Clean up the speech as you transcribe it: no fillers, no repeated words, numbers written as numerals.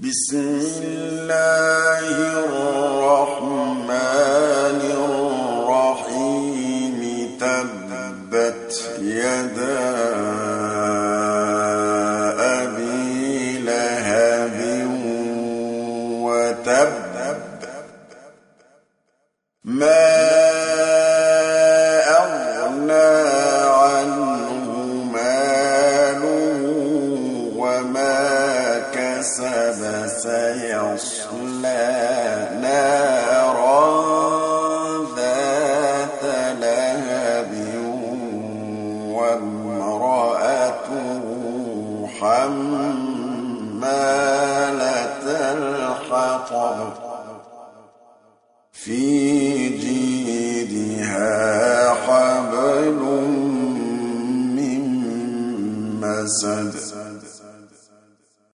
بسم الله الرحمن الرحيم تبت يدا أبي لهب وتب ما أغنى عنه ماله وما كسب سيصلى نارا ذات لهب وامرأته حمالة الحطب في جيدها حبل من مسد